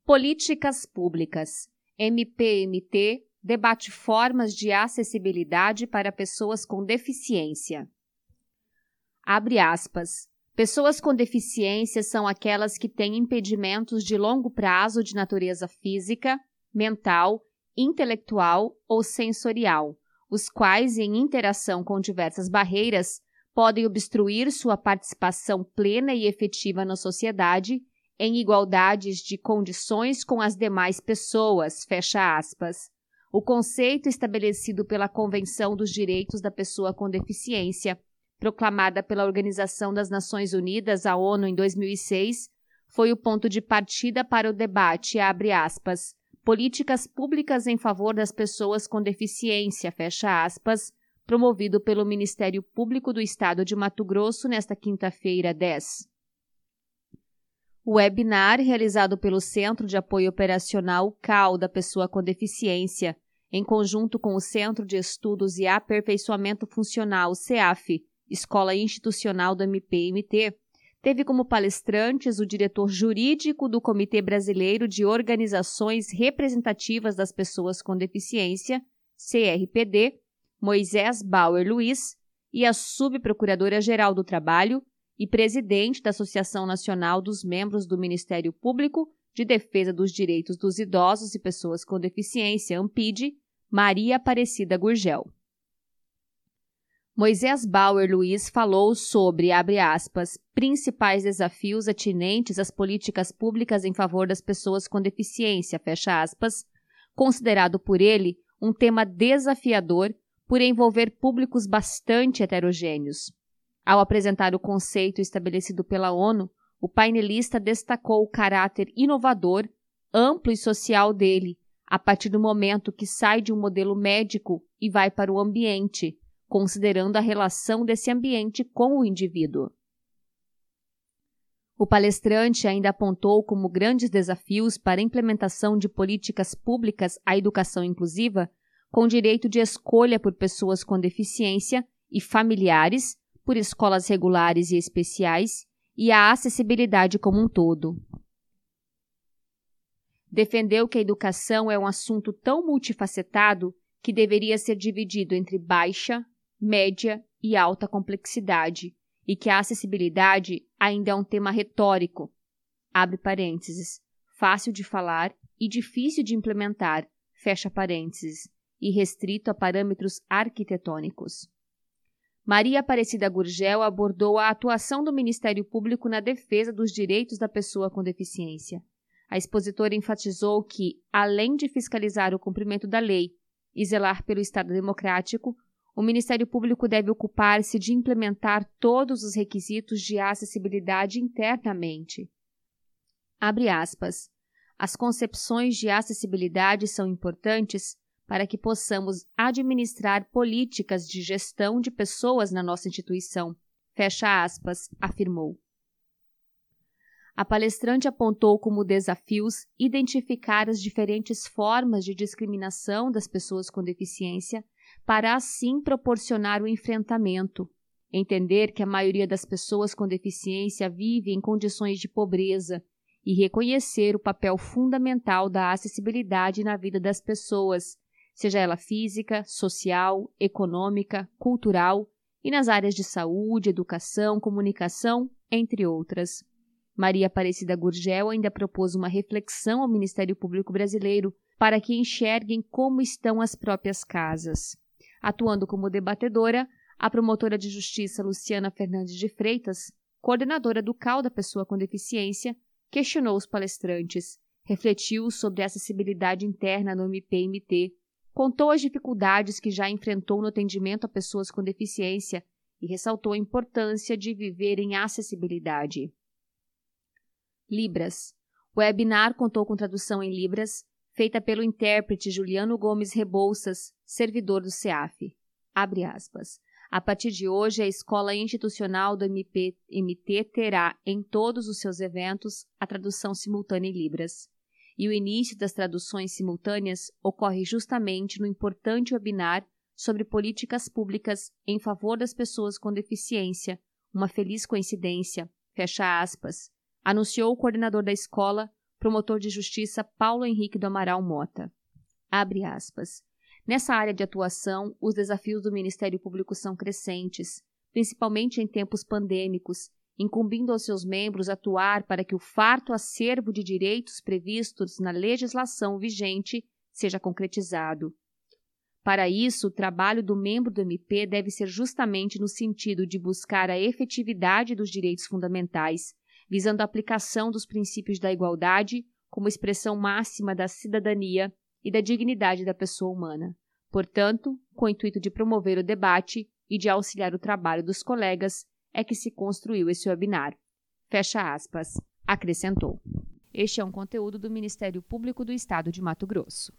Políticas públicas. MPMT debate formas de acessibilidade para pessoas com deficiência. Abre aspas. Pessoas com deficiência são aquelas que têm impedimentos de longo prazo de natureza física, mental, intelectual ou sensorial, os quais, em interação com diversas barreiras, podem obstruir sua participação plena e efetiva na sociedade, em igualdades de condições com as demais pessoas, fecha aspas. O conceito estabelecido pela Convenção dos Direitos da Pessoa com Deficiência, proclamada pela Organização das Nações Unidas, a ONU, em 2006, foi o ponto de partida para o debate, abre aspas, políticas públicas em favor das pessoas com deficiência, fecha aspas, promovido pelo Ministério Público do Estado de Mato Grosso nesta quinta-feira, 10. O webinar, realizado pelo Centro de Apoio Operacional CAU da Pessoa com Deficiência, em conjunto com o Centro de Estudos e Aperfeiçoamento Funcional, CEAF, Escola Institucional do MPMT, teve como palestrantes o diretor jurídico do Comitê Brasileiro de Organizações Representativas das Pessoas com Deficiência, CRPD, Moisés Bauer Luiz, e a subprocuradora-geral do Trabalho e presidente da Associação Nacional dos Membros do Ministério Público de Defesa dos Direitos dos Idosos e Pessoas com Deficiência, ANPID, Maria Aparecida Gurgel. Moisés Bauer Luiz falou sobre, abre aspas, principais desafios atinentes às políticas públicas em favor das pessoas com deficiência, fecha aspas, considerado por ele um tema desafiador por envolver públicos bastante heterogêneos. Ao apresentar o conceito estabelecido pela ONU, o painelista destacou o caráter inovador, amplo e social dele, a partir do momento que sai de um modelo médico e vai para o ambiente, considerando a relação desse ambiente com o indivíduo. O palestrante ainda apontou como grandes desafios para a implementação de políticas públicas à educação inclusiva, com direito de escolha por pessoas com deficiência e familiares, por escolas regulares e especiais, e a acessibilidade como um todo. Defendeu que a educação é um assunto tão multifacetado que deveria ser dividido entre baixa, média e alta complexidade, e que a acessibilidade ainda é um tema retórico, abre parênteses, fácil de falar e difícil de implementar, fecha parênteses, e restrito a parâmetros arquitetônicos. Maria Aparecida Gurgel abordou a atuação do Ministério Público na defesa dos direitos da pessoa com deficiência. A expositora enfatizou que, além de fiscalizar o cumprimento da lei e zelar pelo Estado democrático, o Ministério Público deve ocupar-se de implementar todos os requisitos de acessibilidade internamente. Abre aspas. As concepções de acessibilidade são importantes para que possamos administrar políticas de gestão de pessoas na nossa instituição, fecha aspas, afirmou. A palestrante apontou como desafios identificar as diferentes formas de discriminação das pessoas com deficiência para assim proporcionar o enfrentamento, entender que a maioria das pessoas com deficiência vive em condições de pobreza e reconhecer o papel fundamental da acessibilidade na vida das pessoas, seja ela física, social, econômica, cultural e nas áreas de saúde, educação, comunicação, entre outras. Maria Aparecida Gurgel ainda propôs uma reflexão ao Ministério Público Brasileiro para que enxerguem como estão as próprias casas. Atuando como debatedora, a promotora de justiça Luciana Fernandes de Freitas, coordenadora do CAU da Pessoa com Deficiência, questionou os palestrantes, refletiu sobre a acessibilidade interna no MPMT, contou as dificuldades que já enfrentou no atendimento a pessoas com deficiência e ressaltou a importância de viver em acessibilidade. Libras. O webinar contou com tradução em Libras, feita pelo intérprete Juliano Gomes Rebouças, servidor do CEAF. Abre aspas. A partir de hoje, a Escola Institucional do MPMT terá, em todos os seus eventos, a tradução simultânea em Libras. E o início das traduções simultâneas ocorre justamente no importante webinar sobre políticas públicas em favor das pessoas com deficiência, uma feliz coincidência, fecha aspas, anunciou o coordenador da escola, promotor de justiça Paulo Henrique do Amaral Mota. Abre aspas. Nessa área de atuação, os desafios do Ministério Público são crescentes, principalmente em tempos pandêmicos, incumbindo aos seus membros atuar para que o farto acervo de direitos previstos na legislação vigente seja concretizado. Para isso, o trabalho do membro do MP deve ser justamente no sentido de buscar a efetividade dos direitos fundamentais, visando a aplicação dos princípios da igualdade como expressão máxima da cidadania e da dignidade da pessoa humana. Portanto, com o intuito de promover o debate e de auxiliar o trabalho dos colegas, é que se construiu esse webinar. Fecha aspas, acrescentou. Este é um conteúdo do Ministério Público do Estado de Mato Grosso.